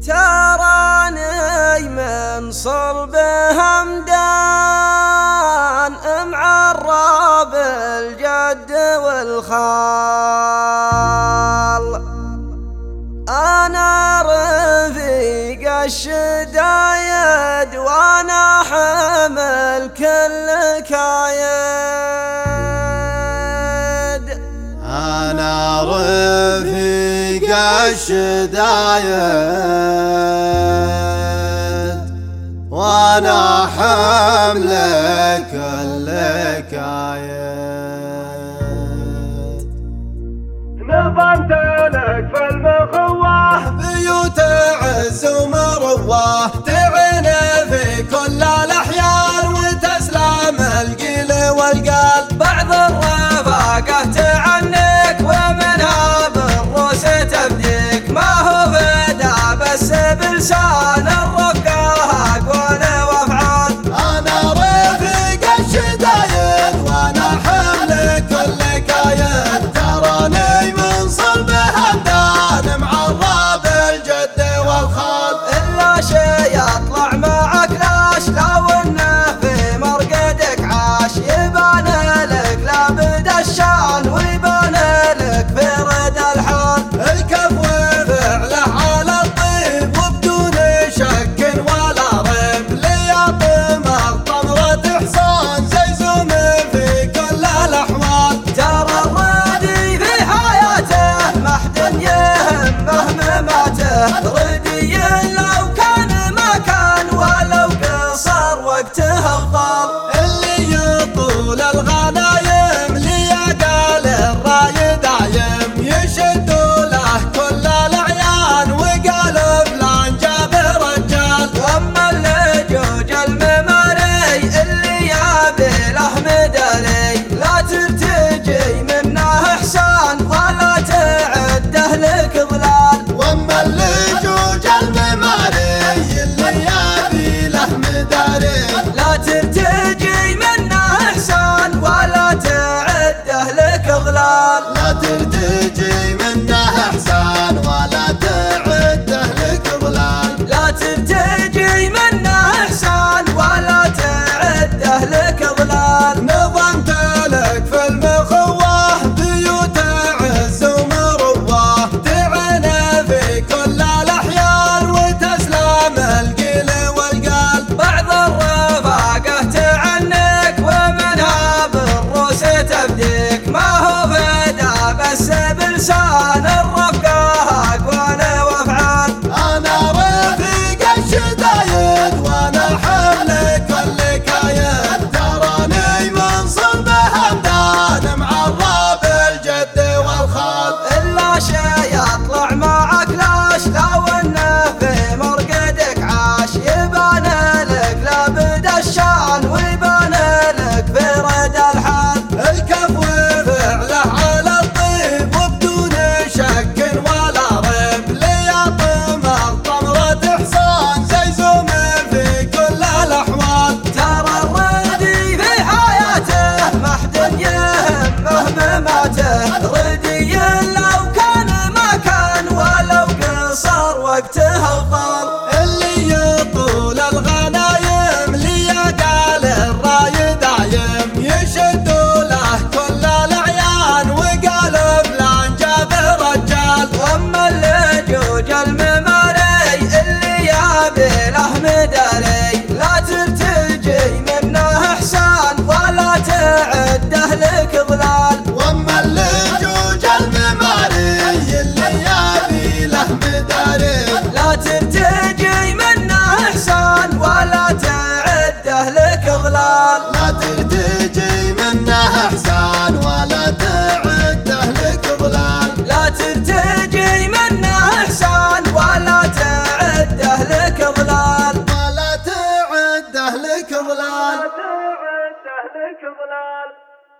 تراني من صلب همدان معرب الجد والخال. أنا رفيق الشدايد وأنا حمل كل كايد. أنا رفيق الشدايد وأنا حمل كل كايد. نظمت لك في المخوة بيوت عز ومروة تعين في كل الأحيان وتسلم القيل والقال. بعض الرفاقة تعنك ومنها بالروس تبديك، ما هو فدا بس بلسان الرفقة أقوال وأفعال. أنا رفيق الشدايد وأنا حمل كل كايد. تراني من صلب همدان معرب الجد والخال. إلا شي يطلع معك لاش لو إنه في مرقدك عاش، يبان لك لابد الشان ويبان لك في رد الحال. الكفو فعله على الطيب وبدون شك ولا ريب، ليطمع طمرة إحسان زي زوم في كل الأحوال. ترى الردي في حياته ما حد يهمه مماته، ردي لو كان ما كان ولو قصر وقته الطال. اللي يطول الغنايم ليقال الراي دايم، يشدوا له كل الأعيان وقالب لان جاب رجال. واما اللجوج المماري اللي يابي له مداري، لا ترتجي منه احسان ولا تعده لك ضلال. واما اللجوج المماري اللي يابي له مداري، لا ترتجي منه احسان ولا تعده لك ضلال. لا ترتجي منه إحسان ولا تعده لك ضلال. لا ترتجي منه احسان ولا تعده لك ضلال. نظمت لك في المخوة بيوت عز ومروة تعين في كل الأحيان وتسلم القيل والقال. بعض الرفاقة تعنك ومنها بالروس تبديك، ما هو فدا بس بلسان الرفقة أقوال وأفعال. أنا رفيق الشدايد وأنا حمل كل كايد. تراني من صلب همدان معرب الجد والخال. إلا شي يطلع معك لاش لو إنه في مرقدك عاش، يبان لك لابد الشان ويبان لك في رد الحال. الكفو فعله على الطيب وبدون شك ولا ريب، ليطمع طمرة إحسان زي زوم في كل الأحوال. ترى الردي في حياته ما حد يهمه مماته، ردي لو كان ما كان ولو قصر وقته الطال. اللي يطول الغنايم ليقال الراي دايم، يشدوا له كل الأعيان وقالب لان جاب رجال. واما اللجوج المماري اللي يابي له مداري، لا ترتجي منه احسان ولا تعده لك ضلال. واما اللجوج المماري اللي يابي له مداري، لا ترتجي منه احسان ولا تعده لك ضلال. لا ترتجي منه إحسان ولا تعده لك ضلال. لا ترتجي منه احسان ولا تعده لك ضلال. ولا تعده لك ضلال. تعده لك ضلال.